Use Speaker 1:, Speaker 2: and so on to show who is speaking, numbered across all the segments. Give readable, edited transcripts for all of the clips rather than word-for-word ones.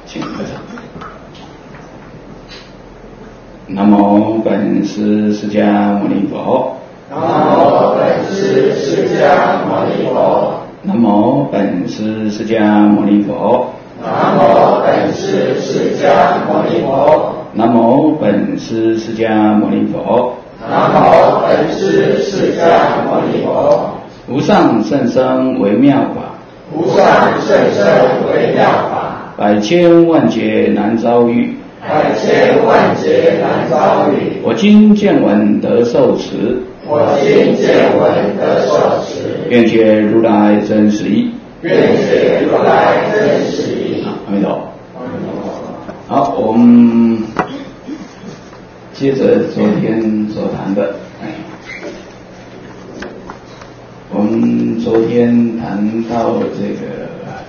Speaker 1: 请合掌。南无本师释迦牟尼佛。
Speaker 2: 南无本师释迦牟尼佛。
Speaker 1: 南无本师释迦牟尼佛。
Speaker 2: 南无本师释迦牟尼佛。
Speaker 1: 南无本师释迦牟尼佛。
Speaker 2: 南无本师释迦牟尼佛。
Speaker 1: 无上甚深微妙法，
Speaker 2: 无上甚深微妙法，
Speaker 1: 百千万劫难遭遇，
Speaker 2: 百千万劫难遭遇。
Speaker 1: 我今见闻得受持，
Speaker 2: 我今见闻得受持，
Speaker 1: 愿解如来真实义。
Speaker 2: 愿解如来真实义。
Speaker 1: 阿弥陀佛。好，我们接着昨天所谈的，我们昨天谈到这个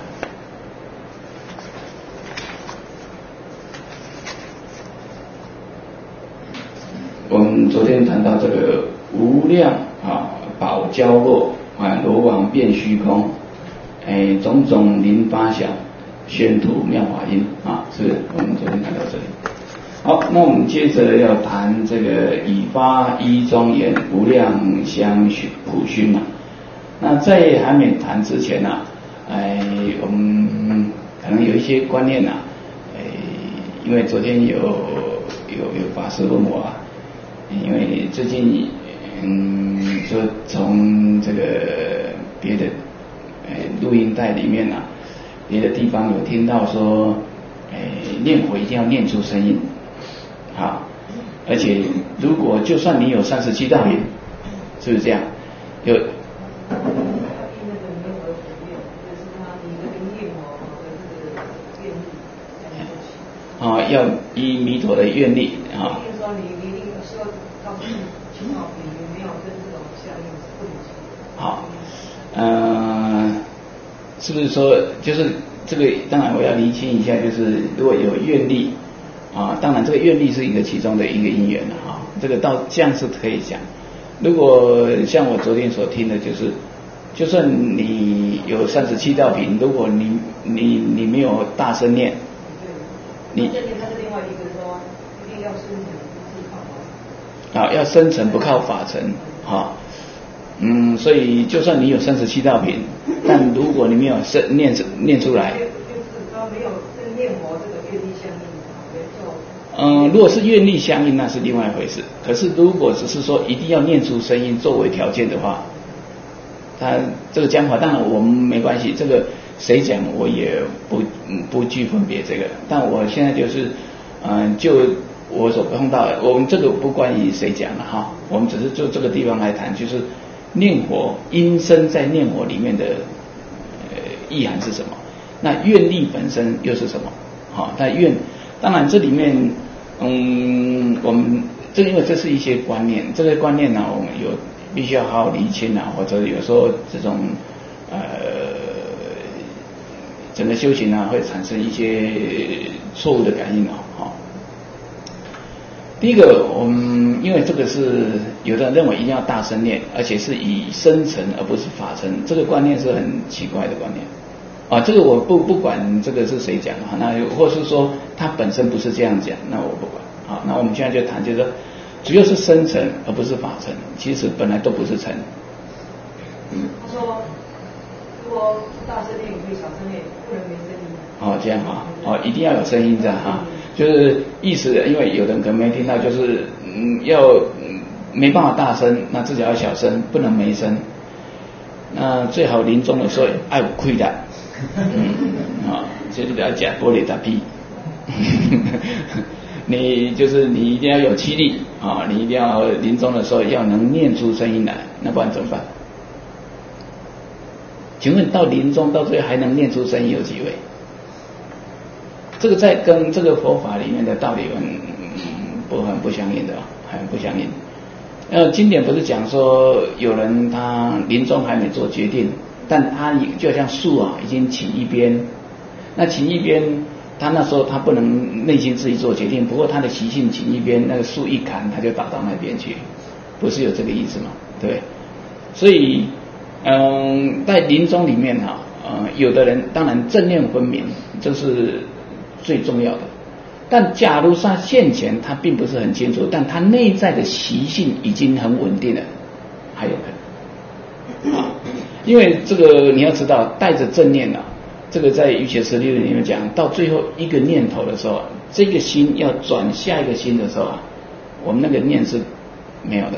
Speaker 1: 无量宝交落罗网遍虚空，种种灵发想，宣吐妙法音是我们昨天谈到这里。好，那我们接着要谈这个以发一庄严无量相普熏那在还没谈之前我们可能有一些观念因为昨天有法师问我因为最近就从这个别的录音带里面别的地方有听到说念佛一定要念出声音而且如果就算你有37道品，是不是这样？要依弥陀的愿力是不是说就是这个？当然我要厘清一下，就是如果有愿力当然这个愿力是一个其中的一个因缘这个到这样是可以讲。如果像我昨天所听的，就算你有37道品，如果你没有大声念，你要生成不靠法尘所以就算你有37道品，但如果你没有念出来，如果是愿力相应，那是另外一回事。可是如果只是说一定要念出声音作为条件的话，他这个讲法当然我们没关系，这个谁讲我也不具分别这个。但我现在就是就我所碰到的，我们这个不关于谁讲了我们只是就这个地方来谈，就是念佛音声在念佛里面的意涵是什么？那愿力本身又是什么？那愿当然这里面我们因为这是一些观念，这个观念我们必须要好好厘清或者有时候这种整个修行会产生一些错误的感应第一个，我们因为这个是有的人认为一定要大声念，而且是以声成而不是法成，这个观念是很奇怪的观念这个我不管这个是谁讲那或是说他本身不是这样讲，那我不管那我们现在就谈，就是说主要是声成而不是法成，其实本来都不是成。
Speaker 3: 他说如果大声念也可以小声念，不能没声音
Speaker 1: 这样一定要有声音这样就是意思，因为有人可能没听到，就是没办法大声，那至少要小声，不能没声。那最好临终的时候爱有亏的就是不要讲玻璃打屁你一定要有气力你一定要临终的时候要能念出声音来，那不然怎么办？请问到临终到最后还能念出声音有几位？这个在跟这个佛法里面的道理很不相应的很不相应。经典不是讲说有人他临终还没做决定，但他就像树已经倾一边，那倾一边他那时候他不能内心自己做决定，不过他的习性倾一边，那个树一砍他就打到那边去，不是有这个意思吗？对，所以在临终里面有的人当然正念分明，这是最重要的。但假如他现前他并不是很清楚，但他内在的习性已经很稳定了，还有可能啊。因为这个你要知道，带着正念啊，这个在瑜伽16里面讲到最后一个念头的时候，这个心要转下一个心的时候啊，我们那个念是没有的，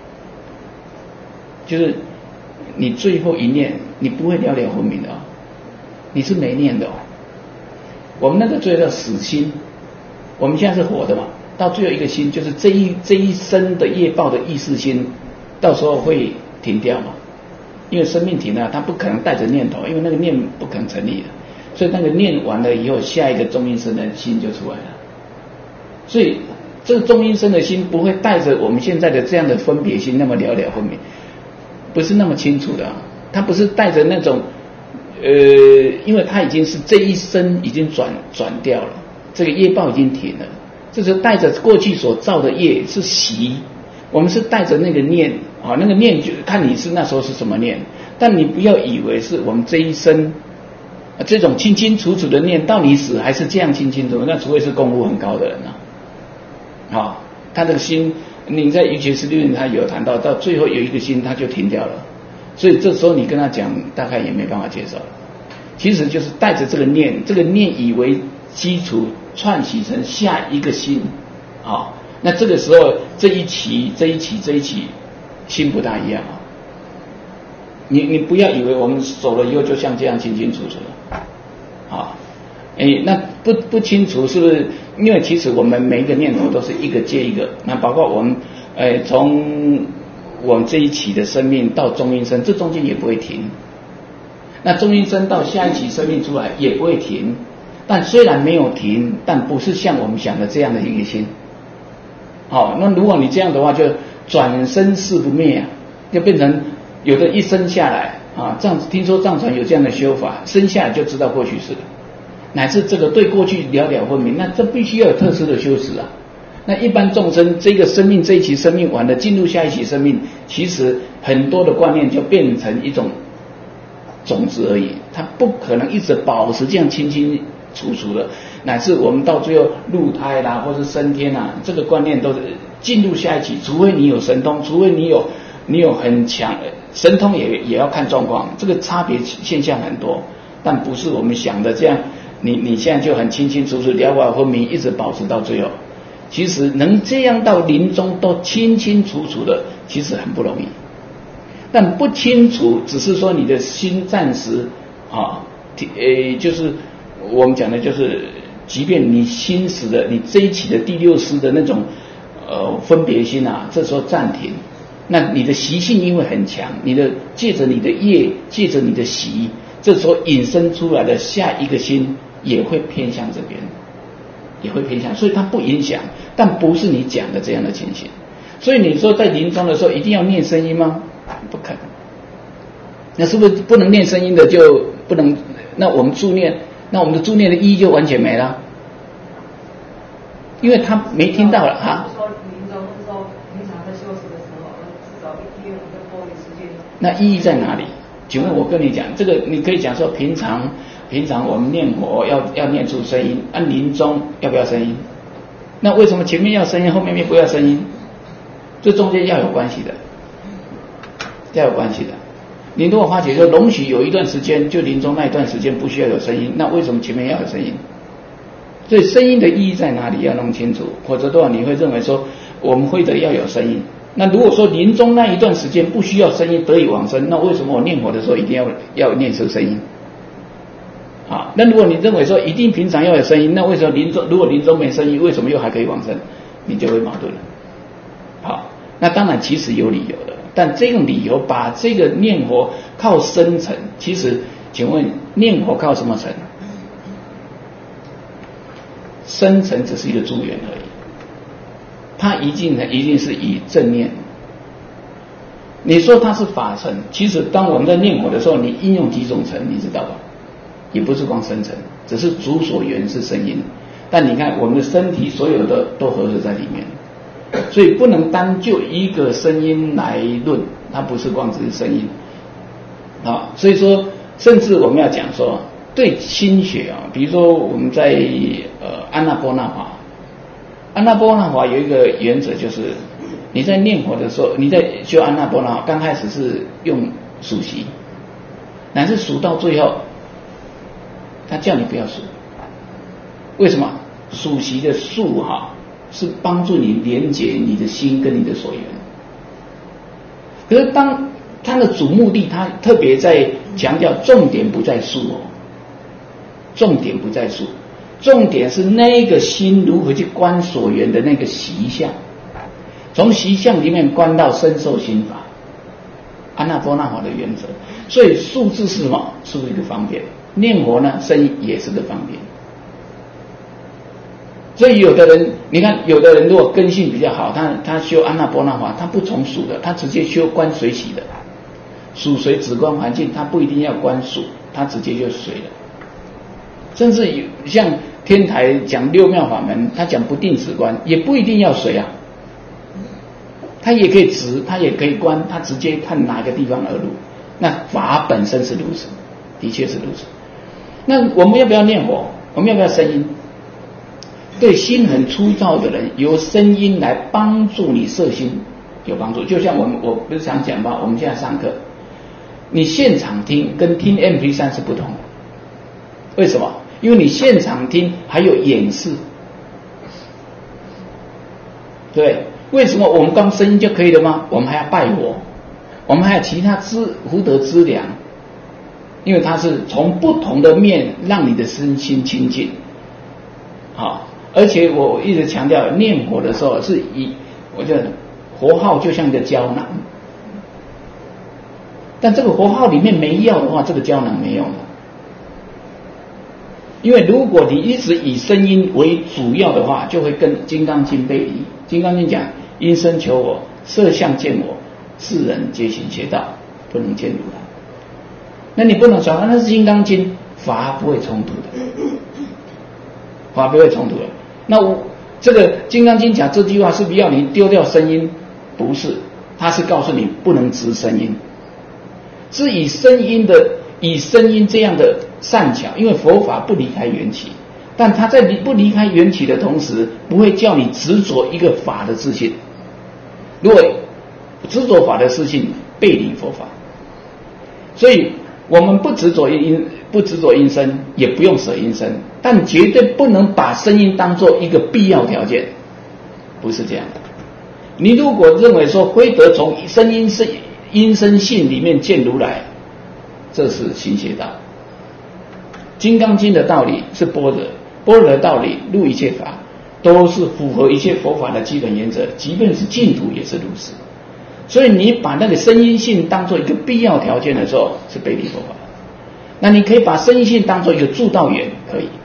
Speaker 1: 就是你最后一念你不会了了分明的哦，你是没念的哦。我们那个最叫死心，我们现在是活的嘛，到最后一个心就是这一生的业报的意识心，到时候会停掉嘛。因为生命停了，它不可能带着念头，因为那个念不可能成立的，所以那个念完了以后，下一个中阴身的心就出来了。所以这个中阴身的心不会带着我们现在的这样的分别心那么了了分明，不是那么清楚的，它不是带着那种因为它已经是这一生已经转掉了，这个业报已经停了，这是带着过去所造的业是习，我们是带着那个念啊，那个念就看你是那时候是什么念，但你不要以为是我们这一生这种清清楚楚的念，到你死还是这样清清楚楚，那除非是功夫很高的人啊，他的心，你在瑜伽16里他有谈到最后有一个心他就停掉了，所以这时候你跟他讲大概也没办法接受了。其实就是带着这个念以为基础串起成下一个心啊，那这个时候这一期心不大一样啊。你不要以为我们走了以后就像这样清清楚楚的啊，那不清楚是不是？因为其实我们每一个念头都是一个接一个，那包括我们从我们这一期的生命到中阴身，这中间也不会停。那中阴身到下一期生命出来也不会停，但虽然没有停，但不是像我们想的这样的一个心。好，那如果你这样的话，就转生世不灭啊，就变成有的一生下来啊，听说藏传有这样的修法，生下来就知道过去式了，乃至这个对过去了了分明，那这必须要有特殊的修持啊。那一般众生这个生命这一期生命完了，进入下一期生命，其实很多的观念就变成一种种子而已，它不可能一直保持这样清清楚楚的，乃至我们到最后入胎啦，或是升天啦，这个观念都是进入下一期，除非你有神通，除非你有很强神通也要看状况，这个差别现象很多，但不是我们想的这样，你现在就很清清楚楚了了分明，一直保持到最后。其实能这样到临终都清清楚楚的，其实很不容易。但不清楚，只是说你的心暂时就是我们讲的，就是即便你心死的，你这一期的第六识的那种分别心啊，这时候暂停，那你的习性因为很强，借着你的业，借着你的习，这时候引申出来的下一个心也会偏向这边，也会偏向，所以它不影响，但不是你讲的这样的情形。所以你说在临终的时候一定要念声音吗？不可能。那是不是不能念声音的就不能？那我们助念，那我们的助念的意义就完全没了，因为他没听到了啊。
Speaker 3: 说临终是说平常在休息的时候，至少一天或者多一时间。
Speaker 1: 那意义在哪里？请问我跟你讲，这个你可以讲说平常我们念佛要念出声音，按临终要不要声音？那为什么前面要声音，后面不要声音？这中间要有关系的，要有关系的。你如果发觉说容许有一段时间，就临终那一段时间不需要有声音，那为什么前面要有声音？所以声音的意义在哪里要弄清楚，或者的话你会认为说我们会的要有声音。那如果说临终那一段时间不需要声音得以往生，那为什么我念佛的时候一定要念出声音？那如果你认为说一定平常要有声音，那为什么如果临终没声音，为什么又还可以往生？你就会矛盾了。好，那当然其实有理由的，但这种理由把这个念佛靠深层，其实请问念佛靠什么层？深层只是一个助缘而已，它一定是以正念。你说它是法层，其实当我们在念佛的时候，你应用几种层，你知道吧？也不是光深层，只是主所缘是声音。但你看我们的身体所有的都合合在里面，所以不能单就一个声音来论，它不是光只是声音所以说甚至我们要讲说对心学啊，比如说我们在安那波那法，安那波那法有一个原则，就是你在念佛的时候，你在修安那波那法，刚开始是用数息，乃至数到最后，他叫你不要数。为什么？数息的数是帮助你连结你的心跟你的所缘。可是当他的主目的，他特别在强调重点不在数重点不在数，重点是那个心如何去观所缘的那个习相，从习相里面观到深受心法，安那波那法的原则。所以数字是什么？是一个方便，念佛呢声音也是个方便。所以有的人，你看有的人如果根性比较好，他修安那波那法，他不从数的，他直接修观随喜的，数随止观环境，他不一定要观数，他直接就随了。甚至有像天台讲六妙法门，他讲不定止观，也不一定要随啊，他也可以止，他也可以观，他直接看哪个地方而入。那法本身是如此，的确是如此。那我们要不要念佛？我们要不要声音？对心很粗糙的人，由声音来帮助你摄心，有帮助。就像我不是常讲吗？我们现在上课，你现场听跟听 MP3 是不同的。为什么？因为你现场听还有演示，对。为什么我们光声音就可以了吗？我们还要拜佛，我们还有其他福德资粮，因为它是从不同的面让你的身心清净。好。而且我一直强调，念佛的时候是我觉得佛号就像一个胶囊，但这个佛号里面没药的话，这个胶囊没用的。因为如果你一直以声音为主要的话，就会跟《金刚经》背离。《金刚经》讲：因声求我，色相见我，世人皆行邪道，不能见如来。那你不能说那是《金刚经》，法不会冲突的，法不会冲突的。那这个《金刚经》讲这句话是不是要你丢掉声音？不是，它是告诉你不能执声音，是以声音这样的善巧，因为佛法不离开缘起，但它在不离开缘起的同时，不会叫你执着一个法的自信。如果执着法的自信，背离佛法。所以我们不执着音声，也不用舍音声，但绝对不能把声音当作一个必要条件，不是这样的。你如果认为说非得从音声性里面见如来，这是行邪道。金刚经的道理是般若，般若的道理入一切法，都是符合一切佛法的基本原则，即便是净土也是如此。所以你把那个声音性当作一个必要条件的时候，是背离佛法。那你可以把声音性当作一个助道缘，可以。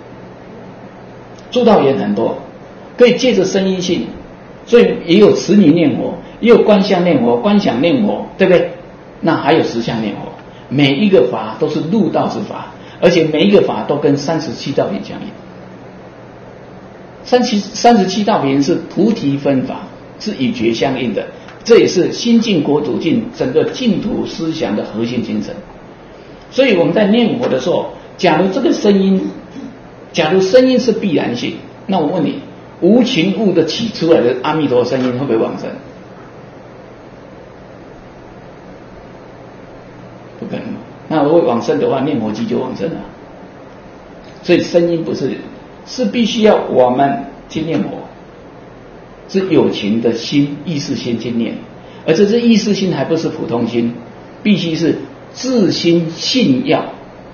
Speaker 1: 助道缘很多，可以借着声音性，所以也有持名念佛，也有观相念佛、观想念佛，对不对？那还有实相念佛，每一个法都是入道之法，而且每一个法都跟37道品相应。37道品是菩提分法，是与觉相应的，这也是心净国土净整个净土思想的核心精神。所以我们在念佛的时候，假如声音是必然性，那我问你，无情物的起出来的阿弥陀声音会不会往生？不可能。那如果往生的话，念佛机就往生了。所以声音不是必须要我们去念佛，是有情的心、意识心去念，而这意识心还不是普通心，必须是自心信要，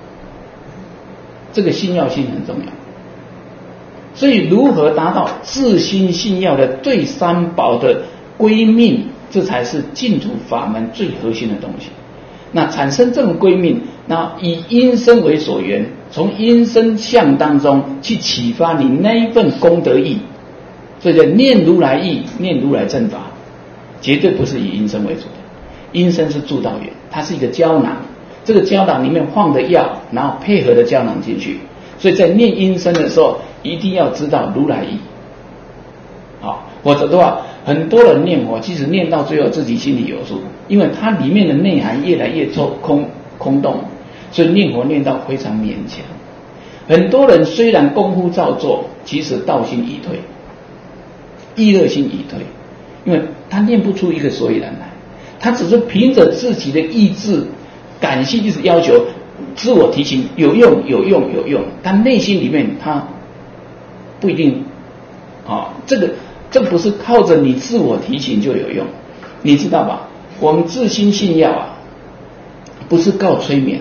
Speaker 1: 这个信要心很重要。所以如何达到自心信要的对三宝的归命，这才是净土法门最核心的东西。那产生这种归命，那以音声为所缘，从音声相当中去启发你那一份功德意。所以叫念如来意，念如来正法，绝对不是以音声为主的。音声是助道缘，它是一个胶囊，这个胶囊里面放的药，然后配合的胶囊进去。所以在念音声的时候，一定要知道如来意，好，否则的话，很多人念佛，即使念到最后自己心里有数，因为它里面的内涵越来越空洞， 所以念佛念到非常勉强。很多人虽然功夫照做，其实道心已退，意乐心已退，因为他念不出一个所以然来，他只是凭着自己的意志、感性一直要求自我提醒有用，但内心里面他不一定这不是靠着你自我提醒就有用，你知道吧？我们自心信要啊，不是靠催眠的。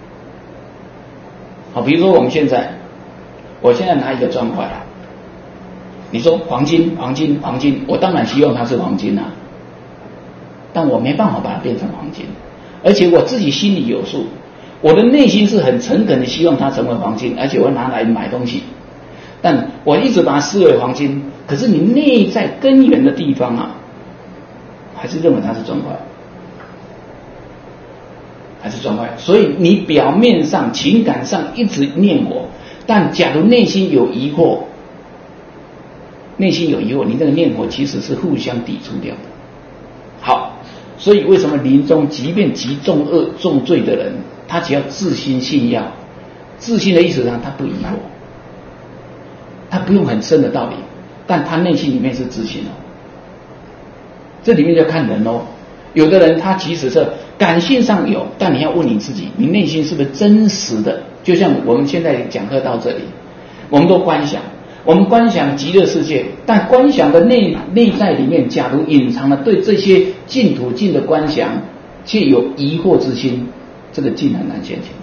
Speaker 1: 好，比如说我现在拿一个砖块，你说黄金，我当然希望它是黄金啊，但我没办法把它变成黄金，而且我自己心里有数，我的内心是很诚恳的希望它成为黄金，而且我拿来买东西，但我一直把它视为黄金，可是你内在根源的地方啊，还是认为它是砖块。所以你表面上情感上一直念佛，但假如内心有疑惑，你这个念佛其实是互相抵触掉的。好，所以为什么临终即便极重恶重罪的人，他只要自心信要，自信的意思上他不疑惑，他不用很深的道理，但他内心里面是自信哦。这里面就看人哦，有的人他其实是感性上有，但你要问你自己，你内心是不是真实的？就像我们现在讲课到这里，我们都观想，我们观想极乐世界，但观想的内在里面，假如隐藏了对这些净土境的观想，却有疑惑之心，这个境很难现前。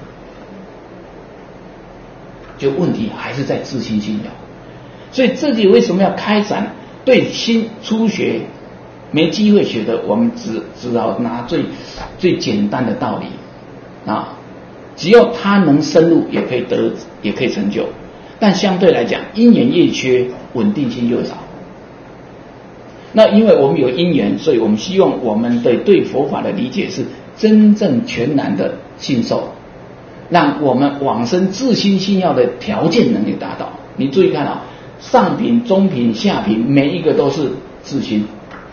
Speaker 1: 就问题还是在自心信要，所以这里为什么要开展对新初学没机会学的，我们只好拿最简单的道理啊，只要他能深入，也可以成就。但相对来讲，因缘越缺，稳定性越少。那因为我们有因缘，所以我们希望我们的对佛法的理解是真正全然的信受，让我们往生自心信要的条件能够达到。你注意看啊，上品、中品、下品，每一个都是自心。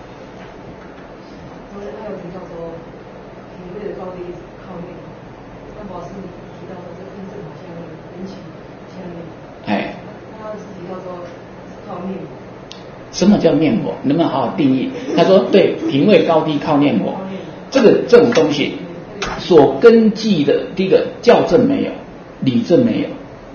Speaker 1: 什么叫念佛？能不能好好定义？他说对，品位高低靠念佛。这种东西所根据的，第一个教证没有，理证没有。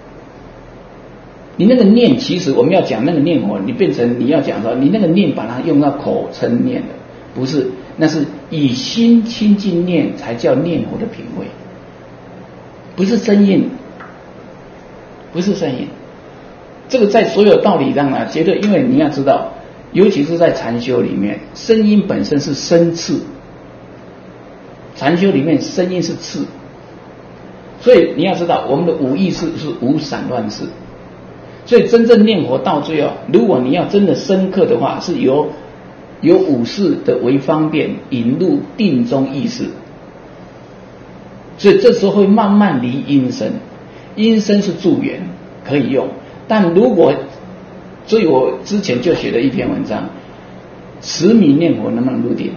Speaker 1: 你那个念，其实我们要讲那个念佛，你变成你要讲说，你那个念把它用到口称念的，不是，那是以心亲近念才叫念佛的品位，不是声音，不是声音。这个在所有道理上绝对，因为你要知道，尤其是在禅修里面，声音本身是声次，禅修里面声音是次，所以你要知道，我们的无意识是无散乱识，所以真正念佛到最后，如果你要真的深刻的话，是由五识的为方便引入定中意识，所以这时候会慢慢离音声，音声是助缘可以用。但如果，所以我之前就写了一篇文章，持名念佛能不能入定？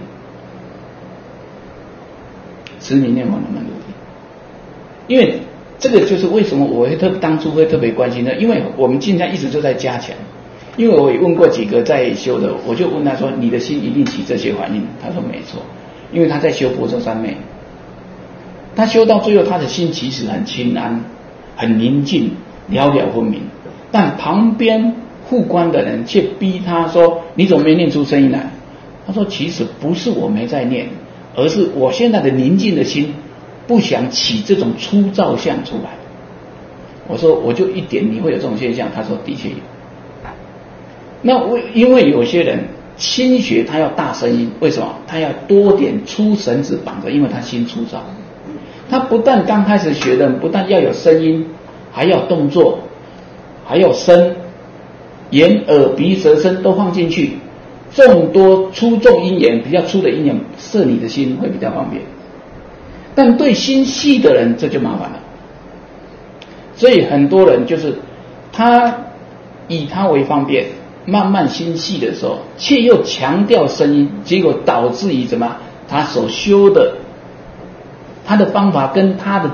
Speaker 1: 持名念佛能不能入定？因为这个就是为什么我会当初会特别关心的，因为我们现在一直就在加强。因为我也问过几个在修的，我就问他说：“你的心一定起这些反应？”他说：“没错，因为他在修般若三昧，他修到最后，他的心其实很清安、很宁静、了了分明。”但旁边护观的人却逼他说：“你怎么没念出声音来？”他说：“其实不是我没在念，而是我现在的宁静的心不想起这种粗糙相出来。”我说：“我就一点，你会有这种现象？”他说：“的确有。”那因为有些人心学他要大声音，为什么？他要多点粗绳子绑着，因为他心粗糙。他不但刚开始学的，不但要有声音，还要动作。还有身、眼、耳、鼻、舌、身都放进去，众多粗重因缘，比较粗的因缘摄你的心会比较方便。但对心细的人这就麻烦了。所以很多人就是他以他为方便，慢慢心细的时候，却又强调声音，结果导致于什么？他所修的，他的方法跟他的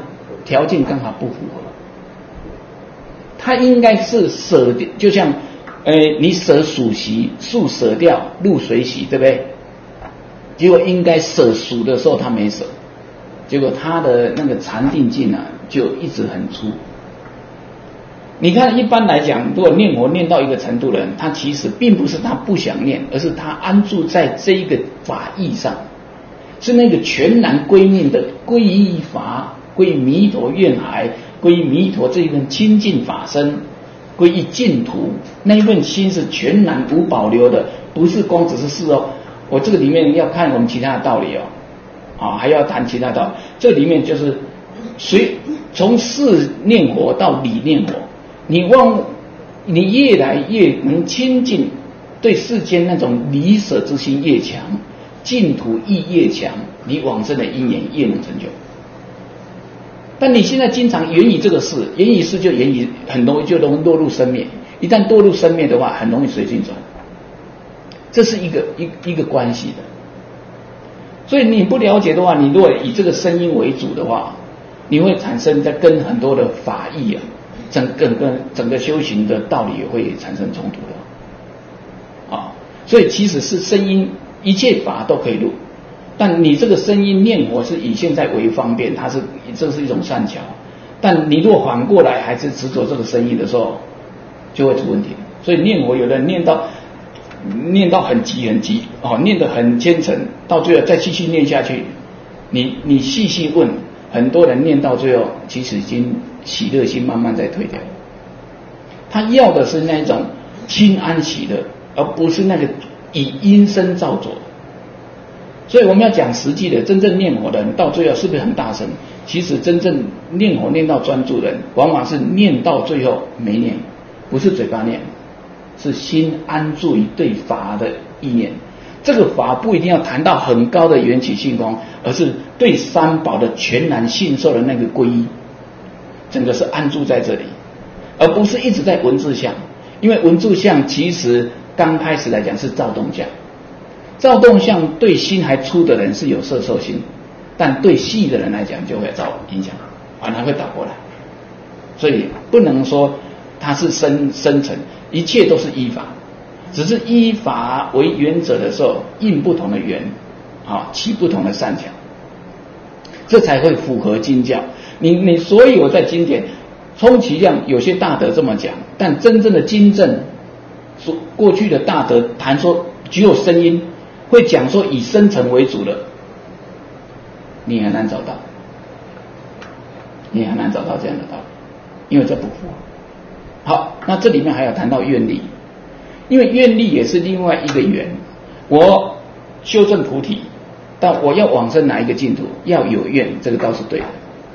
Speaker 1: 条件刚好不符合。他应该是舍掉，就像你舍属习，树舍掉，入水洗，对不对？结果应该舍属的时候他没舍，结果他的那个禅定境啊就一直很粗。你看一般来讲，如果念佛念到一个程度的人，他其实并不是他不想念，而是他安住在这一个法义上，是那个全然归命的皈依法，皈依弥陀愿海，皈依弥陀这一份清净法身，皈依净土，那一份心是全然无保留的，不是光只是事哦。我这个里面要看我们其他的道理哦，还要谈其他道理。这里面就是从事念佛到理念佛，你越来越能亲近，对世间那种离舍之心越强，净土意越强，你往生的因缘越能成就。但你现在经常缘以这个事，缘以事就缘以很容易就落入生灭，一旦堕入生灭的话，很容易随境转，这是一个关系的。所以你不了解的话，你如果以这个声音为主的话，你会产生在跟很多的法义啊，整个修行的道理也会产生冲突的所以其实是声音，一切法都可以入，但你这个声音念佛是以现在为方便，这是一种善巧，但你如果反过来还是执着这个声音的时候，就会出问题。所以念佛有的人念到很急念得很虔诚，到最后再继续念下去，你细细问，很多人念到最后其实已经喜乐心慢慢在退掉，他要的是那种清安喜乐，而不是那个以音声造作。所以我们要讲实际的，真正念佛的人到最后是不是很大声？其实真正念佛念到专注的人，往往是念到最后没念，不是嘴巴念，是心安住于对法的意念。这个法不一定要谈到很高的缘起性空，而是对三宝的全然信受的那个皈依，整个是安住在这里，而不是一直在文字相。因为文字相其实刚开始来讲是躁动相，躁动相对心还粗的人是有摄受心，但对细的人来讲就会造影响，反而会倒过来。所以不能说它是深层，一切都是依法，只是依法为原则的时候，应不同的缘起不同的善巧，这才会符合经教。你所以我在经典充其量有些大德这么讲，但真正的经正过去的大德谈说只有声音，会讲说以声尘为主的，你很难找到这样的道理，因为这不符合。好，那这里面还要谈到愿力，因为愿力也是另外一个缘。我修正菩提，但我要往生哪一个净土，要有愿，这个倒是对的。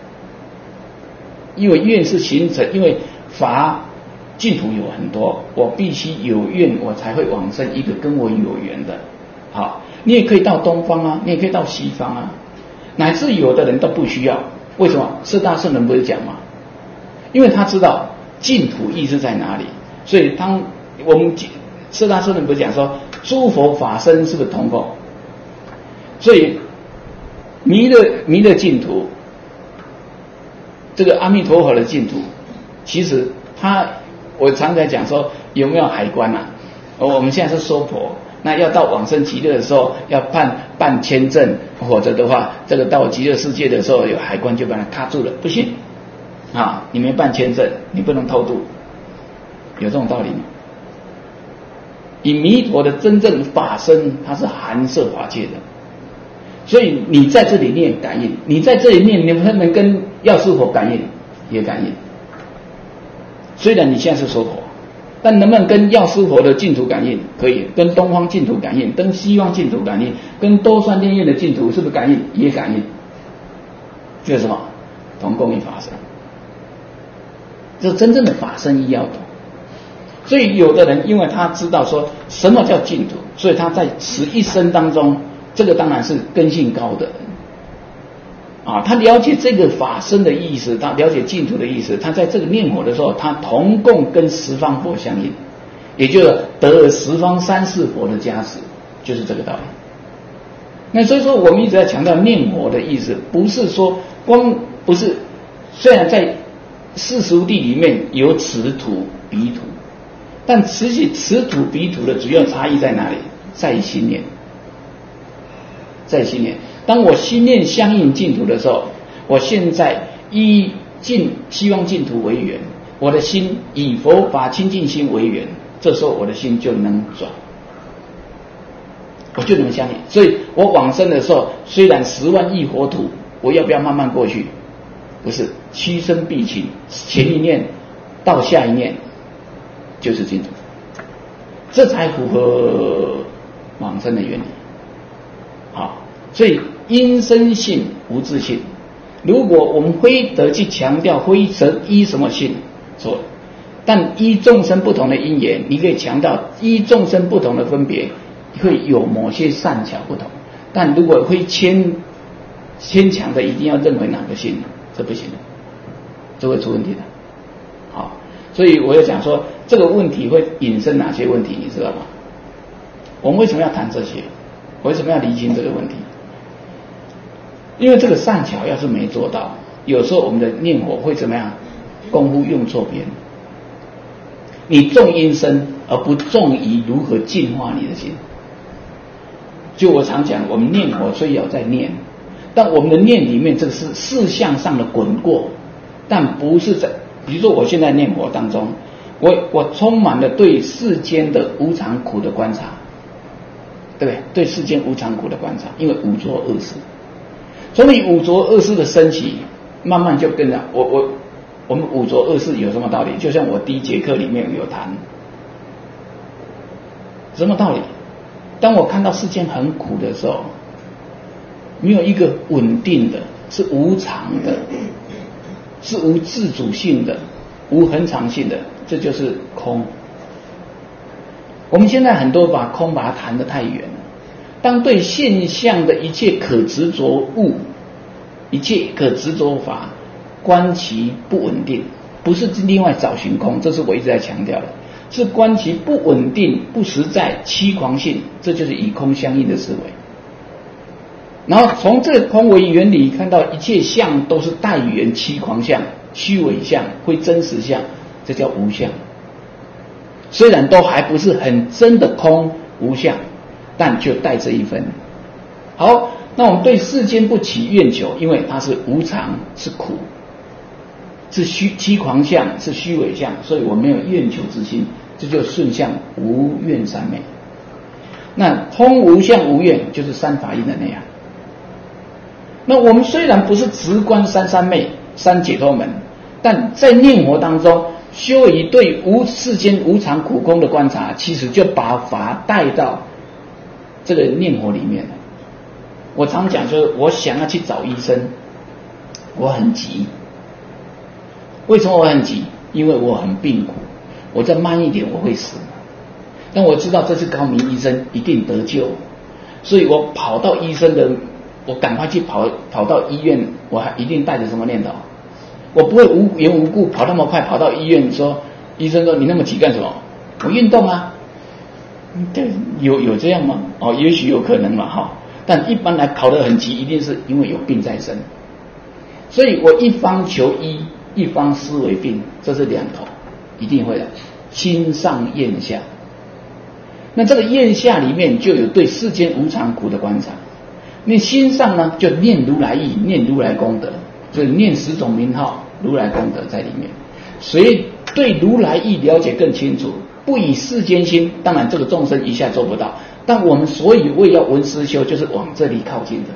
Speaker 1: 因为愿是形成，因为法净土有很多，我必须有愿，我才会往生一个跟我有缘的。好，你也可以到东方啊，你也可以到西方啊，乃至有的人都不需要。为什么？四大圣人不是讲吗？因为他知道净土意是在哪里，所以当我们四大圣人不是讲说诸佛法身是不是同构？所以弥勒净土，这个阿弥陀佛的净土，其实我常在讲说有没有海关啊？我们现在是娑婆，那要到往生极乐的时候要办签证，否则的话，这个到极乐世界的时候有海关就把它卡住了，不行你没办签证，你不能偷渡，有这种道理吗？以弥陀的真正法身，它是含摄法界的，所以你在这里念感应，你在这里念，你不能跟药师佛感应，也感应。虽然你现在是娑婆，但能不能跟药师佛的净土感应？可以，跟东方净土感应，跟西方净土感应，跟多山天院的净土是不是感应？也感应。这是什么？同共一法身。这真正的法身一要懂。所以有的人因为他知道说什么叫净土，所以他在此一生当中，这个当然是根性高的人他了解这个法身的意思，他了解净土的意思，他在这个念佛的时候，他同共跟十方佛相应，也就是得了十方三世佛的加持，就是这个道理。那所以说我们一直在强调念佛的意思，不是说不是虽然在世俗谛里面有此土彼土，但此土彼土的主要差异在哪里？在心念。在心念，当我心念相应净土的时候，我现在希望净土为缘，我的心以佛法清净心为缘，这时候我的心就能转，我就能相应。所以我往生的时候，虽然10万亿国土，我要不要慢慢过去？不是，趋生必起，前一念到下一念就是净土，这才符合往生的原理。好，所以因生性无自性。如果我们非得去强调非依什么性，错了。但依众生不同的因缘，你可以强调依众生不同的分别，会有某些善巧不同。但如果会牵强的一定要认为哪个性，这不行的，这会出问题的。好，所以我要讲说这个问题会引申哪些问题，你知道吗？我们为什么要谈这些？为什么要厘清这个问题？因为这个善巧要是没做到，有时候我们的念佛会怎么样？功夫用错边。你重因身而不重于如何净化你的心。就我常讲，我们念佛虽要在念，但我们的念里面这个是事项上的滚过，但不是在，比如说我现在念佛当中，我充满了对世间的无常苦的观察，对不对？对世间无常苦的观察，因为五浊恶世，从你五浊恶世的升起，慢慢就跟着我们五浊恶世有什么道理？就像我第一节课里面有谈，什么道理？当我看到世间很苦的时候，没有一个稳定的，是无常的，是无自主性的，无恒常性的，这就是空。我们现在很多把空把它谈得太远了。当对现象的一切可执着物，一切可执着法，观其不稳定，不是另外找寻空，这是我一直在强调的，是观其不稳定、不实在、欺狂性，这就是以空相应的思维。然后从这个空为原理看到一切相都是带缘欺狂相、虚伪相、非真实相，这叫无相。虽然都还不是很真的空无相，但就带这一分。好，那我们对世间不起愿求，因为它是无常，是苦，是欺狂相，是虚伪相，所以我没有愿求之心，这就顺向无愿三昧。那空无相无愿就是三法印的那样。那我们虽然不是直观三昧、三解脱门，但在念佛当中修以对世间无常苦空的观察，其实就把法带到这个念佛里面了。我常讲，就是我想要去找医生，我很急。为什么我很急？因为我很病苦，我再慢一点我会死。但我知道这是高明医生，一定得救，所以我跑到医生的，我赶快去跑到医院，我还一定带着什么念头？我不会无缘无故跑那么快跑到医院说，医生说你那么急干什么？我运动啊。对，有这样吗？哦，也许有可能嘛，哈。但一般来跑得很急，一定是因为有病在身。所以我一方求医，一方思为病，这是两头，一定会的。心上咽下，那这个咽下里面就有对世间无常苦的观察。那心上呢，就念如来意，念如来功德，所以念10种名号，如来功德在里面。所以对如来意了解更清楚，不以世间心，当然这个众生一下做不到，但我们所以为要闻思修，就是往这里靠近的。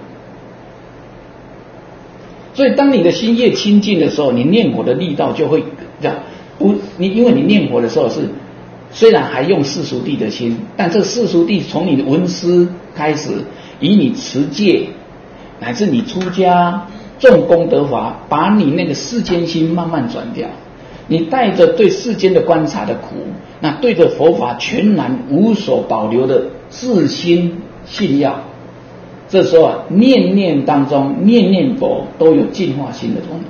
Speaker 1: 所以当你的心越清净的时候，你念佛的力道就会这样。因为你念佛的时候是虽然还用世俗谛的心，但这个世俗谛从你的闻思开始，以你持戒乃至你出家重功德法，把你那个世间心慢慢转掉。你带着对世间的观察的苦，那对着佛法全然无所保留的自心信要，这时候念念当中念念佛都有净化心的功能，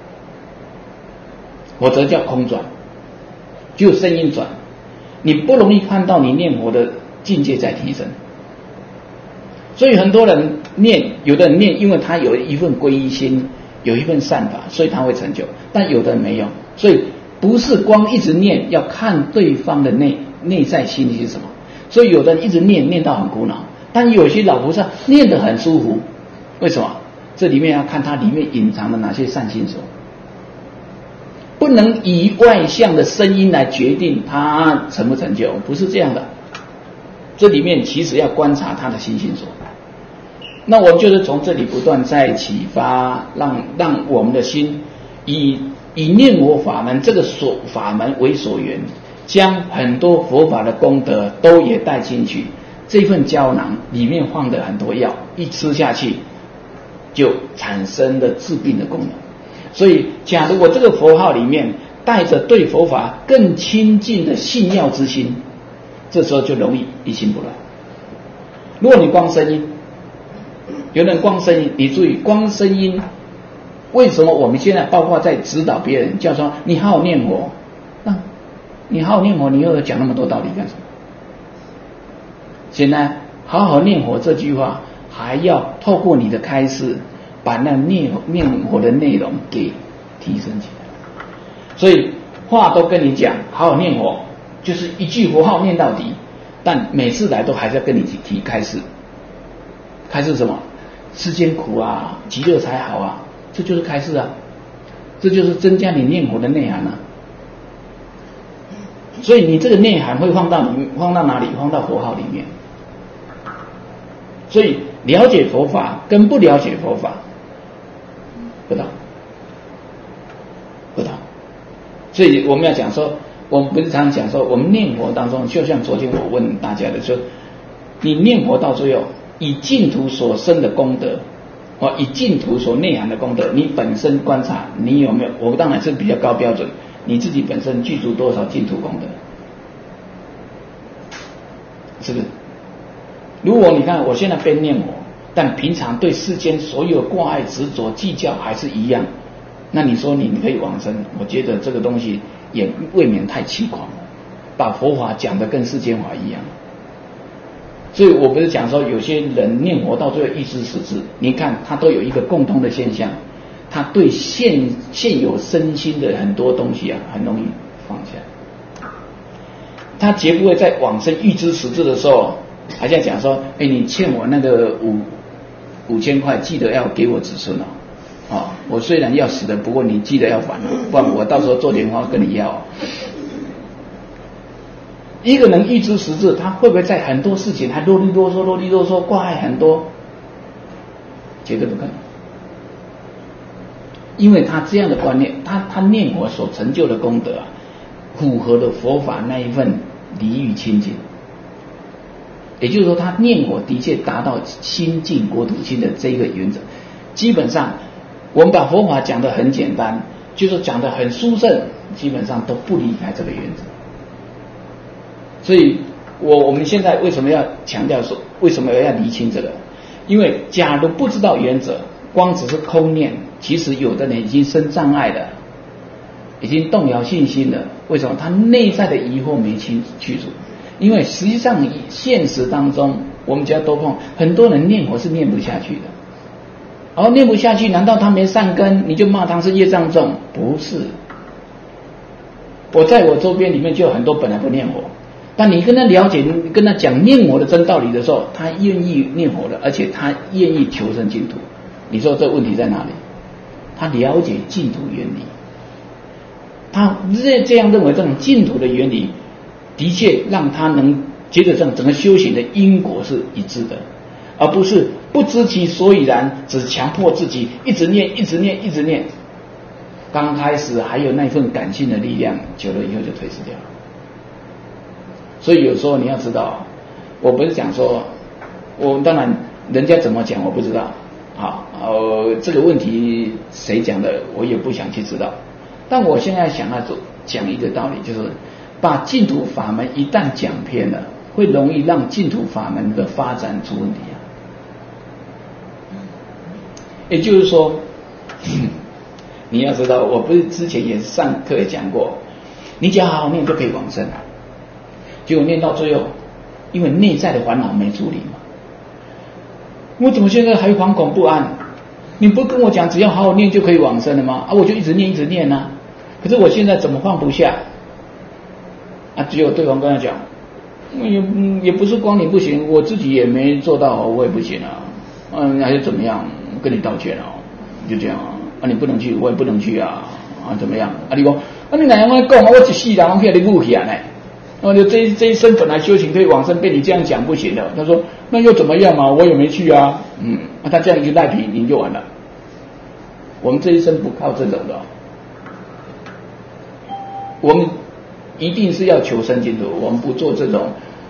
Speaker 1: 否则叫空转，只有声音转，你不容易看到你念佛的境界在提升。所以很多人念，有的人念，因为他有一份皈依心， 有一份善法，所以他会成就，但有的人没有，所以不是光一直念，要看对方的内在心理是什么。所以有的人一直念到很苦恼，但有些老菩萨念得很舒服，为什么？这里面要看它里面隐藏的哪些善心所，不能以外向的声音来决定他成不成就，不是这样的。这里面其实要观察他的心性所。那我就是从这里不断在启发，让我们的心以念佛法门这个法门为所缘，将很多佛法的功德都也带进去。这份胶囊里面放的很多药，一吃下去就产生了治病的功能。所以假如我这个佛号里面带着对佛法更亲近的信要之心，这时候就容易一心不乱。如果你光声音，有人光声音，你注意光声音，为什么我们现在包括在指导别人，叫说你好好念佛，那你好好念佛，你又讲那么多道理干什么？现在好好念佛这句话，还要透过你的开示，把那念佛的内容给提升起来。所以话都跟你讲，好好念佛，就是一句佛号念到底，但每次来都还是要跟你提开示。开示什么？世间苦啊，极乐才好啊，这就是开示啊，这就是增加你念佛的内涵啊。所以你这个内涵会放到哪里？放到佛号里面。所以了解佛法跟不了解佛法不同。所以我们要讲说，我们不是常讲说，我们念佛当中，就像昨天我问大家的说，你念佛到最后，以净土所生的功德，以净土所内涵的功德，你本身观察你有没有？我当然是比较高标准，你自己本身具足多少净土功德？是不是？如果你看我现在边念佛，但平常对世间所有挂碍执着计较还是一样，那你说你可以往生，我觉得这个东西也未免太轻狂了，把佛法讲得跟世间法一样。所以我不是讲说有些人念佛到最后一知十智，你看他都有一个共通的现象，他对现有身心的很多东西啊，很容易放下，他绝不会在往生预知十智的时候还在讲说，你欠我那个5000块，记得要给我子孙哦。我虽然要死的，不过你记得要还不然我到时候做莲花跟你要。一个人预知十智，他会不会在很多事情还啰里啰嗦，挂碍很多？绝对不可能，因为他这样的观念，他念佛所成就的功德啊，符合了佛法那一份离欲清净。也就是说，他念佛的确达到心净国土清的这个原则。基本上，我们把佛法讲得很简单，就是讲得很殊胜，基本上都不离开这个原则。所以我们现在为什么要强调说，为什么要厘清这个？因为假如不知道原则，光只是空念，其实有的人已经生障碍了，已经动摇信心了。为什么？他内在的疑惑没去除。因为实际上现实当中，我们只要多碰，很多人念佛是念不下去的。念不下去，难道他没善根，你就骂他是业障重？不是。我在我周边里面就有很多本来不念佛，但你跟他了解，你跟他讲念佛的真道理的时候，他愿意念佛的，而且他愿意求生净土。你说这问题在哪里？他了解净土原理，他这样认为这种净土的原理的确让他能觉得整个修行的因果是一致的，而不是不知其所以然，只强迫自己一直念。刚开始还有那份感性的力量，久了以后就退失掉了。所以有时候你要知道，我不是讲说，我当然人家怎么讲我不知道，这个问题谁讲的我也不想去知道，但我现在想要讲一个道理，就是把净土法门一旦讲偏了，会容易让净土法门的发展出问题啊。也就是说，你要知道，我不是之前也上课也讲过，你只要好好念就可以往生，结果念到最后，因为内在的烦恼没处理嘛，我怎么现在还惶恐不安？ 你不跟我讲只要好好念就可以往生了吗？我就一直念一直念啊。可是我现在怎么放不下？只有对方跟他讲，也不是光你不行，我自己也没做到，我也不行啊。还是怎么样？跟你道歉哦，就这样啊。你不能去，我也不能去啊。怎么样？你说，你哪样跟我讲？我一世人去你误去啊呢？就这一生本来修行可以往生，被你这样讲不行的。他说，那又怎么样嘛？我也没去啊。他这样一个赖皮，你就完了。我们这一生不靠这种的，我们一定是要求生净土，我们不做这种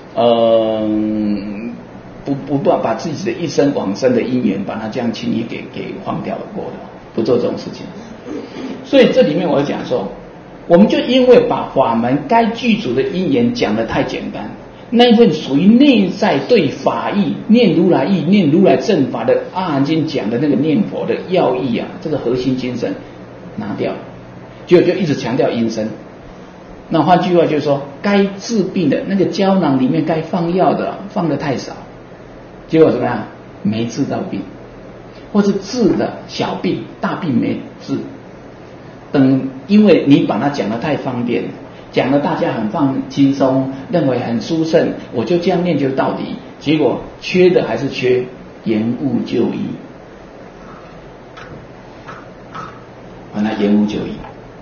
Speaker 1: 不把自己的一生往生的因缘把它这样轻易给放掉过的，不做这种事情。所以这里面我讲说，我们就因为把法门该具足的因缘讲得太简单，那一份属于内在对法义、念如来义、念如来正法的阿含经讲的那个念佛的要义啊，这个核心精神拿掉，就一直强调因身。那换句话就是说，该治病的那个胶囊里面该放药的放得太少，结果怎么样？没治到病，或是治的小病，大病没治。因为你把它讲得太方便，讲得大家很轻松，认为很殊胜，我就这样念就到底，结果缺的还是缺延误就医。那延误就医。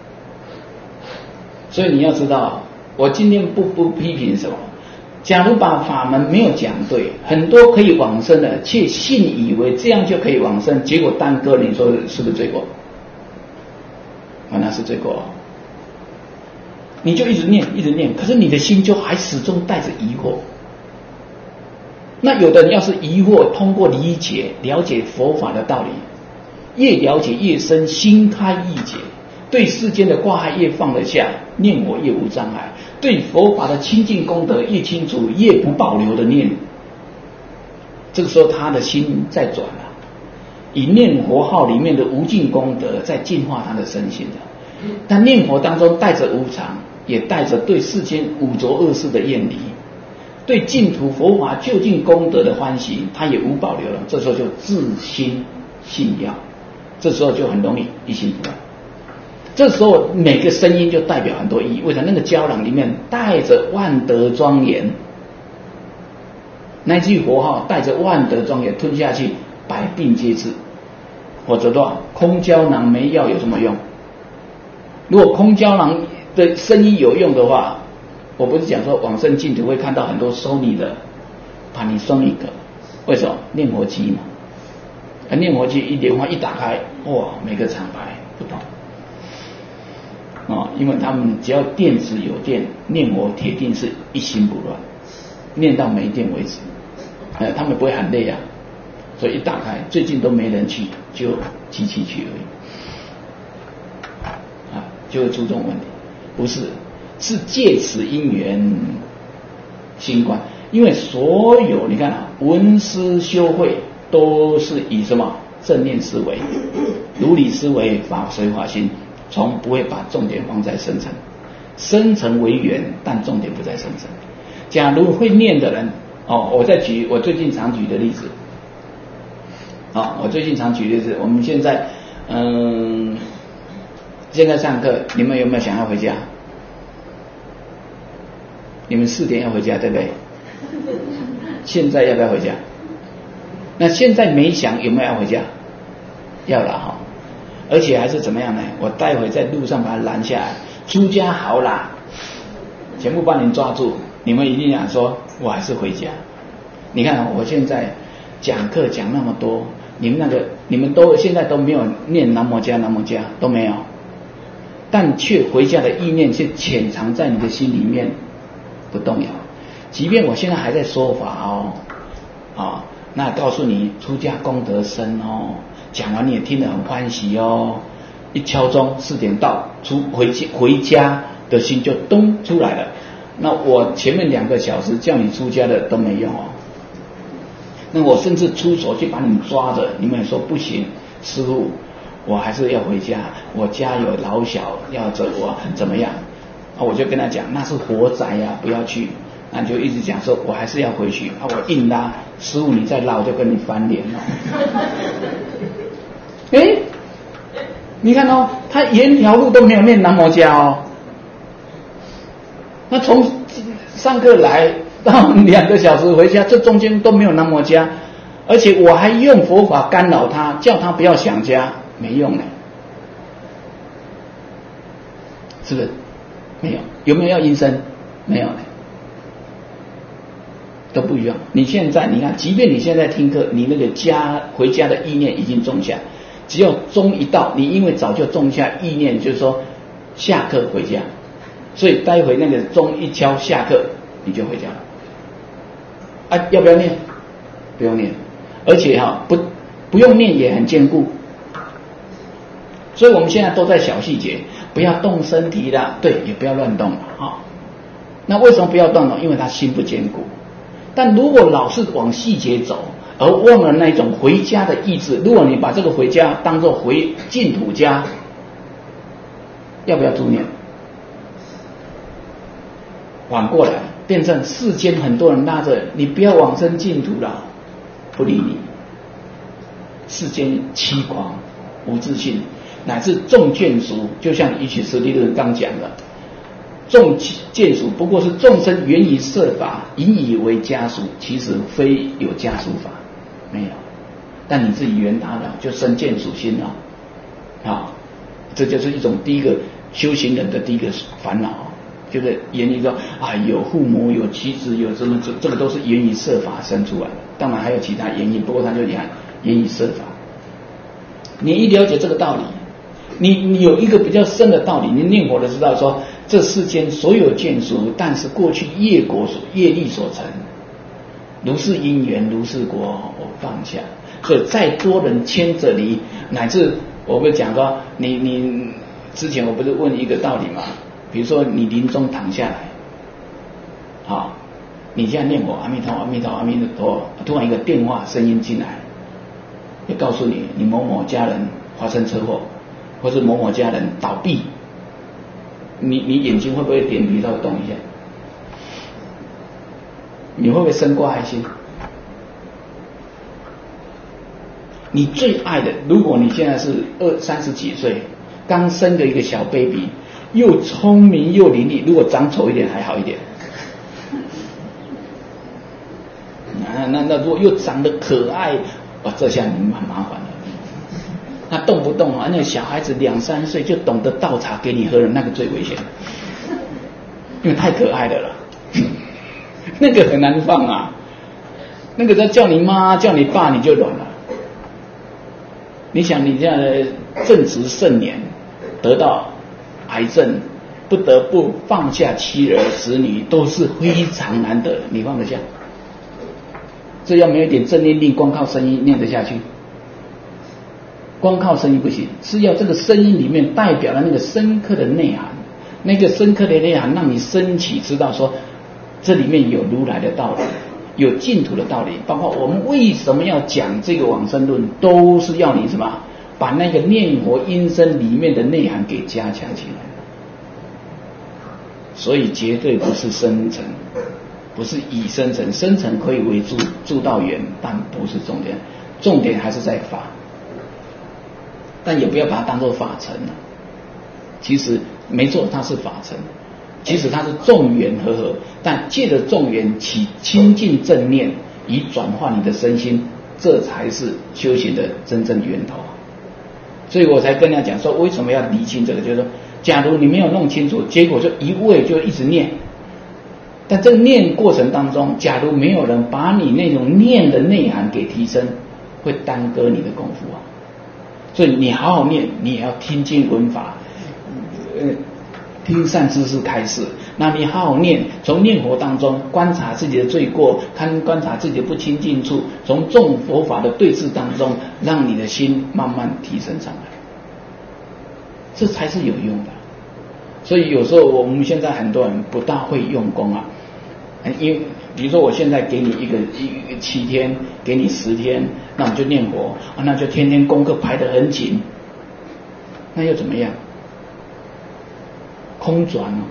Speaker 1: 所以你要知道，我今天不批评什么。假如把法门没有讲对，很多可以往生的，却信以为这样就可以往生，结果耽搁，你说是不是罪过？那是罪过。你就一直念一直念，可是你的心就还始终带着疑惑。那有的人要是疑惑，通过理解了解佛法的道理，越了解越深，心开意解，对世间的挂碍越放得下，念佛越无障碍，对佛法的清净功德越清楚，越不保留的念。这个时候他的心在转了，以念佛号里面的无尽功德在净化他的身心的。但念佛当中带着无常，也带着对世间五浊恶世的厌离，对净土佛法究竟功德的欢喜，他也无保留了。这时候就自心信要，这时候就很容易一心不乱。这时候每个声音就代表很多意义。为什么？那个胶囊里面带着万德庄严，那句佛号带着万德庄严，吞下去百病皆治。否则的话，空胶囊没药有什么用？如果空胶囊的声音有用的话，我不是讲说往生净土会看到很多Sony的Panasonic，为什么？念佛机嘛。念佛机莲花一打开，哇，每个厂牌不同。因为他们只要电池有电，念佛铁定是一心不乱，念到没电为止。他们不会喊累啊，所以一打开，最近都没人去，就机器去而已。就会出这种问题，不是，是借此因缘心观。因为所有你看闻思修慧都是以什么正念思维、如理思维、法随法心，从不会把重点放在深层，深层为缘，但重点不在深层。假如会念的人，我再举我最近常举的例子。我最近常举的例子，我们现在现在上课，你们有没有想要回家？你们4点要回家，对不对？现在要不要回家？那现在没想有没有要回家？要了哈，而且还是怎么样呢？我待会在路上把他拦下来，出家好啦，全部把你们抓住，你们一定想说，我还是回家。你看我现在讲课讲那么多，你们都现在都没有念南无家都没有。但却回家的意念却潜藏在你的心里面，不动摇。即便我现在还在说法那告诉你出家功德深讲完你也听得很欢喜一敲钟4点到，回家的心就咚出来了。那我前面2个小时叫你出家的都没用那我甚至出手去把你们抓着，你们也说不行，师父。我还是要回家，我家有老小要着我怎么样我就跟他讲，那是活宅不要去。那就一直讲说我还是要回去我硬拉，师父你再拉我就跟你翻脸你看哦，他沿条路都没有念南无家哦。那从上课来到2个小时回家，这中间都没有南无家，而且我还用佛法干扰他，叫他不要想家，没用呢，是不是？没有，有没有要因身？没有呢，都不一样。你现在你看，即便你现在听课，你那个回家的意念已经种下。只要钟一到，你因为早就种下意念，就是说下课回家，所以待会那个钟一敲下课，你就回家了。啊，要不要念？不用念，而且不用念也很坚固。所以我们现在都在小细节，不要动身体啦，对，也不要乱动啊。那为什么不要动呢？因为他心不坚固。但如果老是往细节走，而忘了那种回家的意志，如果你把这个回家当作回净土家，要不要助念？反过来变成世间很多人拉着你不要往生净土了，不理你。世间欺狂、无自信，乃至众眷属，就像一起实力的人刚讲的，众眷属不过是众生缘以设法，引以为家属，其实非有家属法。没有，但你自己缘他了，就生见属心了，这就是一种第一个修行人的第一个烦恼，就是言语说有父母有妻子有什么，这个都是言语设法生出来的，当然还有其他原因，不过他就讲言语设法。你一了解这个道理，你有一个比较深的道理，你念佛的知道说，这世间所有眷属，但是过去业力所成。如是因缘，如是果，我放下。所以再多人牵着你，乃至我不是讲说，你之前我不是问一个道理嘛？比如说你临终躺下来，你现在念佛阿弥陀阿弥陀阿弥陀，突然一个电话声音进来，就告诉你某某家人发生车祸，或是某某家人倒闭，你眼睛会不会点鼻稍微动一下？你会不会生过爱心？你最爱的，如果你现在是30几岁，刚生的一个小 baby， 又聪明又伶俐，如果长丑一点还好一点。那如果又长得可爱，这下你蛮麻烦了。那动不动那个小孩子2、3岁就懂得倒茶给你喝了，那个最危险，因为太可爱的了。那个很难放啊，那个叫你妈叫你爸你就软了。你想你这样的正值盛年得到癌症，不得不放下妻儿子女，都是非常难得，你放得下？这要没有一点正念力，光靠声音念得下去？光靠声音不行，是要这个声音里面代表了那个深刻的内涵，那个深刻的内涵让你升起知道说这里面有如来的道理，有净土的道理，包括我们为什么要讲这个往生论，都是要你什么把那个念佛音声里面的内涵给加强起来。所以绝对不是生成，不是以生成，生成可以为助道缘，但不是重点，重点还是在法，但也不要把它当作法尘了。其实没错，它是法尘，其实它是众缘和合，但借着众缘起清净正念，以转化你的身心，这才是修行的真正源头。所以我才跟他讲说，为什么要理清这个，就是说假如你没有弄清楚，结果就一味就一直念，但这个念过程当中，假如没有人把你那种念的内涵给提升，会耽搁你的功夫啊。所以你好好念，你也要听经闻法，听善知识开示，那你好好念，从念佛当中观察自己的罪过，观察自己的不清净处，从众佛法的对峙当中，让你的心慢慢提升上来，这才是有用的。所以有时候我们现在很多人不大会用功啊，因为比如说我现在给你一个7天，给你10天，那我们就念佛，那就天天功课排得很紧，那又怎么样？空转哦，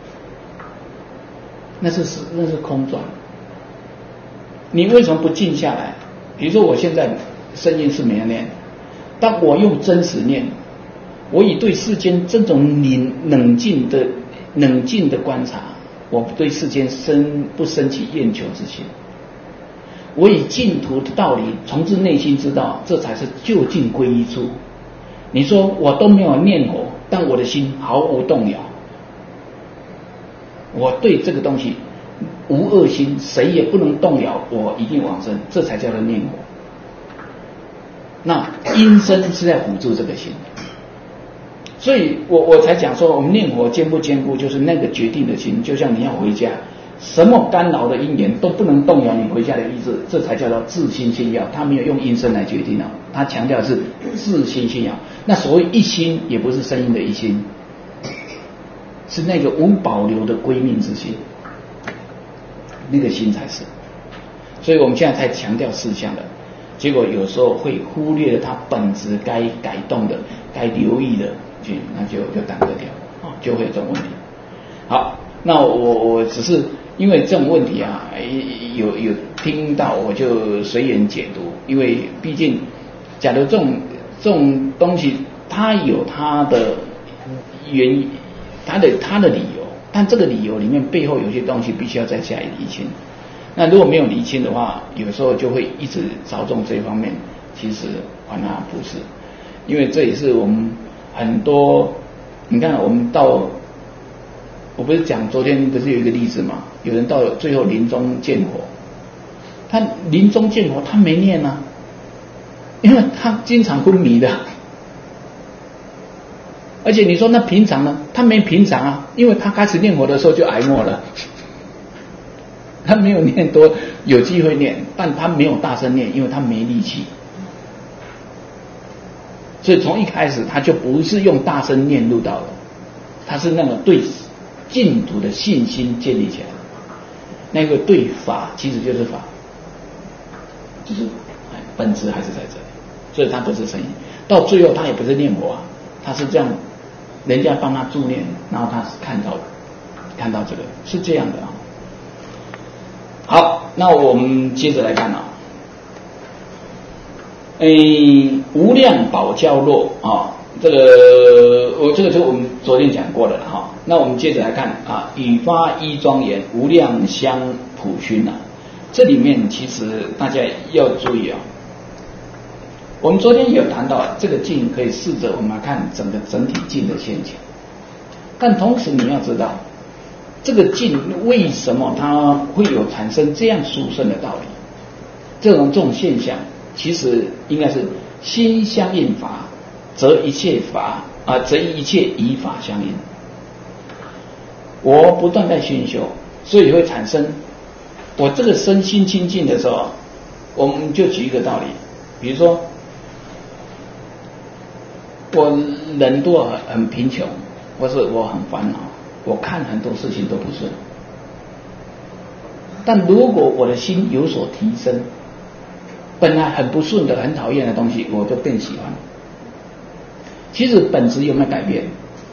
Speaker 1: 那是空转。你为什么不静下来？比如说我现在声音是没有念， 当我用真实念，我以对世间这种冷静的观察，我对世间不升起厌求之心。我以净土的道理，从自内心知道，这才是究竟归一处。你说我都没有念佛，但我的心毫无动摇，我对这个东西无恶心，谁也不能动摇，我一定往生，这才叫做念佛。那因身是在辅助这个心，所以我才讲说，我们念佛坚不坚固，就是那个决定的心。就像你要回家，什么干扰的因缘都不能动摇你回家的意志，这才叫做自心信要。他没有用因身来决定啊，他强调的是自心信要。那所谓一心，也不是声音的一心，是那个无保留的归命之心，那个心才是。所以我们现在才强调事项的，结果有时候会忽略了它本质该改动的、该留意的，那就挡得掉啊，就会有这种问题。好，那我只是因为这种问题啊，有听到我就随缘解读，因为毕竟假如这种东西，它有它的原因，它的理由，但这个理由里面背后有些东西必须要再加以厘清。那如果没有厘清的话，有时候就会一直着重这一方面，其实反而不是，因为这也是我们很多，你看我们到，我不是讲昨天不是有一个例子嘛，有人到最后临终见佛，他临终见佛他没念啊，因为他经常昏迷的，而且你说那平常呢，他没平常啊，因为他开始念佛的时候就挨默了。他没有念多，有机会念，但他没有大声念，因为他没力气。所以从一开始他就不是用大声念入道的，他是那个对净土的信心建立起来，那个对法其实就是法，就是本质还是在这里，所以他不是声音。到最后他也不是念佛啊，他是这样，人家帮他助念，然后他看到这个是这样的啊。好，那我们接着来看啊，无量宝交落啊，这个就我们昨天讲过了哈。那我们接着来看啊，语发一庄严，无量香普熏啊。这里面其实大家要注意啊，我们昨天有谈到这个境可以试着我们来看整体境的现象，但同时你要知道。这个境为什么它会有产生这样殊胜的道理？这种现象，其实应该是心相应法，则一切以法相应。我不断在熏修，所以会产生我这个身心清净的时候，我们就举一个道理，比如说我人多很贫穷，或是我很烦恼。我看很多事情都不顺，但如果我的心有所提升，本来很不顺的、很讨厌的东西，我就变喜欢。其实本质有没有改变？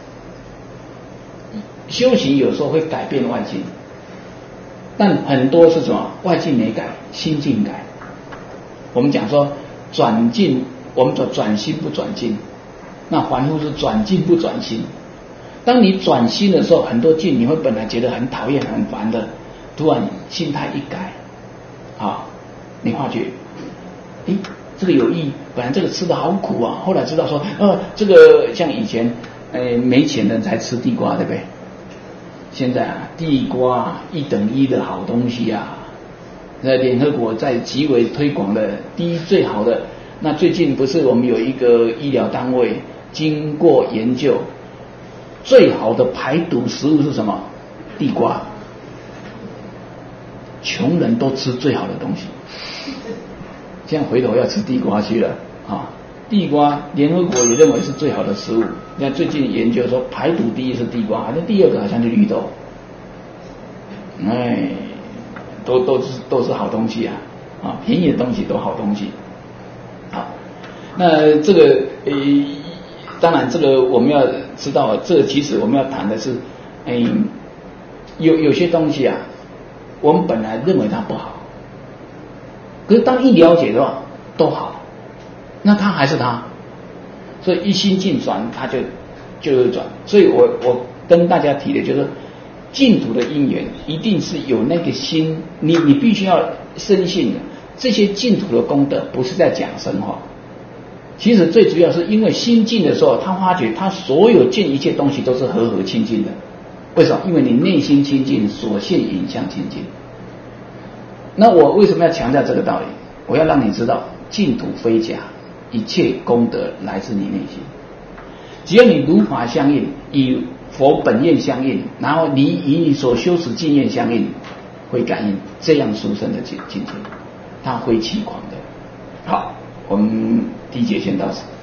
Speaker 1: 修行有时候会改变外境，但很多是什么？外境没改，心境改。我们讲说转境，我们说转心不转境，那凡夫是转境不转心。当你转心的时候，很多境你会本来觉得很讨厌很烦的，突然心态一改啊，你发觉这个有益，本来这个吃的好苦啊，后来知道说这个像以前没钱人才吃地瓜，对不对？现在啊，地瓜1等1的好东西啊，那联合国在极为推广的第一最好的。那最近不是我们有一个医疗单位经过研究，最好的排毒食物是什么？地瓜。穷人都吃最好的东西，这样回头要吃地瓜去了啊！地瓜联合国也认为是最好的食物。你看最近研究说排毒第一是地瓜，好像第二个好像是绿豆。都是好东西啊！便宜的东西都好东西。好，那这个当然这个我们要知道，这个其实我们要谈的是，有些东西啊，我们本来认为它不好，可是当一了解的话都好，那它还是它， 所以一心境转，它就有转。所以我跟大家提的就是，净土的因缘一定是有那个心，你必须要深信的。这些净土的功德不是在讲生话，其实最主要是因为心净的时候，他发觉他所有见一切东西都是和合清净的。为什么？因为你内心清净，所现影像清净。那我为什么要强调这个道理？我要让你知道，净土非假，一切功德来自你内心。只要你如法相应，与佛本愿相应，然后你与你所修持净愿相应，会感应这样殊胜的境界，它会起狂的。好，我们第一节先到此。